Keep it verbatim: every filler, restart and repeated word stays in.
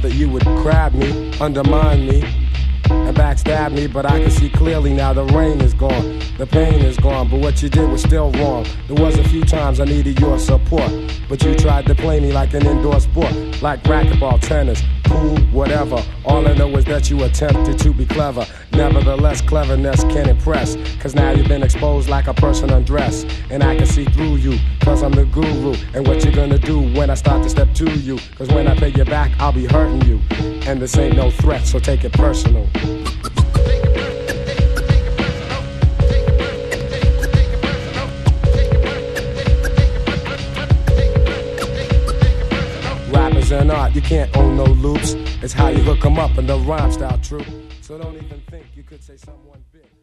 that you would grab me, undermine me, and backstab me, but I can see clearly now the rain is gone, the pain is gone, but what you did was still wrong. There was a few times I needed your support, but you tried to play me like an indoor sport, like racquetball, tennis, pool, whatever. All I know is that you attempted to be clever. Nevertheless, cleverness can impress, cause now you've been exposed like a person undressed, and I can see through you, cause I'm the guru. And what you gonna do when I start to step to you? Cause when I pay you back, I'll be hurting you, and this ain't no threat, so take it personal. Rappers and art, you can't own no loops. It's how you hook 'em up and the rhyme style true. So don't even think you could say someone big.